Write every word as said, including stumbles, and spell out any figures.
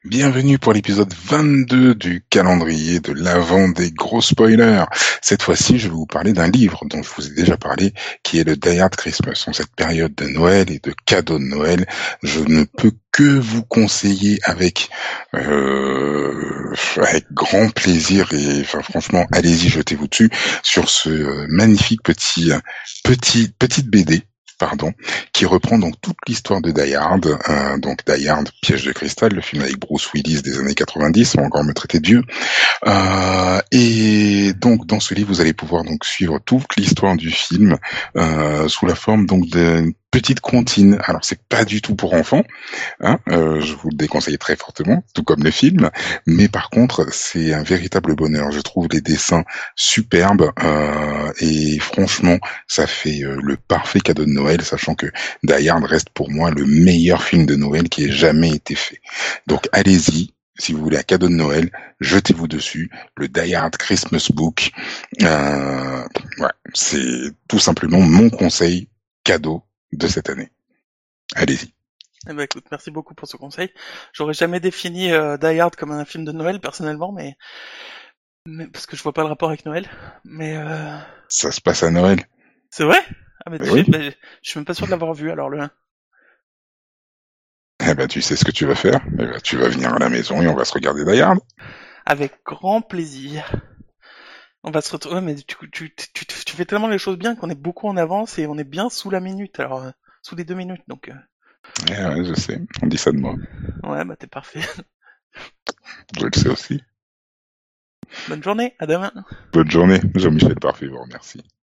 Bienvenue pour l'épisode vingt-deux du calendrier de l'Avent des gros spoilers. Cette fois-ci, je vais vous parler d'un livre dont je vous ai déjà parlé, qui est le Die Hard Christmas. En cette période de Noël et de cadeaux de Noël, je ne peux que vous conseiller avec euh, avec grand plaisir et enfin franchement, allez-y, jetez-vous dessus sur ce euh, magnifique petit petit petite B D. Pardon, qui reprend donc toute l'histoire de Die Hard, euh, donc Die Hard, Piège de cristal, le film avec Bruce Willis des années quatre-vingt-dix, on va encore me traiter de vieux. Euh, et donc dans ce livre, vous allez pouvoir donc suivre toute l'histoire du film euh, sous la forme donc d'une petite comptine. Alors c'est pas du tout pour enfants, hein, euh, je vous le déconseille très fortement, tout comme le film, mais par contre c'est un véritable bonheur. Je trouve les dessins superbes euh, et franchement ça fait euh, le parfait cadeau de Noël, sachant que Die Hard reste pour moi le meilleur film de Noël qui ait jamais été fait. Donc allez-y. Si vous voulez un cadeau de Noël, jetez-vous dessus. Le Die Hard Christmas Book, euh, ouais, c'est tout simplement mon conseil cadeau de cette année. Allez-y. Eh ben écoute, merci beaucoup pour ce conseil. J'aurais jamais défini euh, Die Hard comme un film de Noël personnellement, mais, mais parce que je vois pas le rapport avec Noël. Mais euh... Ça se passe à Noël. c'est vrai? Ah mais Eh tu- oui. ben, je suis même pas sûr de l'avoir vu alors le un. Eh ben, tu sais ce que tu vas faire. Eh ben, tu vas venir à la maison et on va se regarder Die Hard. Avec grand plaisir. On va se retrouver, ouais, mais tu, tu, tu, tu, tu fais tellement les choses bien qu'on est beaucoup en avance et on est bien sous la minute, alors euh, sous les deux minutes, donc euh, Eh ouais, je sais. On dit ça de moi. ouais bah t'es parfait. Je le sais aussi. Bonne journée, à demain. Bonne journée. Jean-Michel Parfait vous remercie.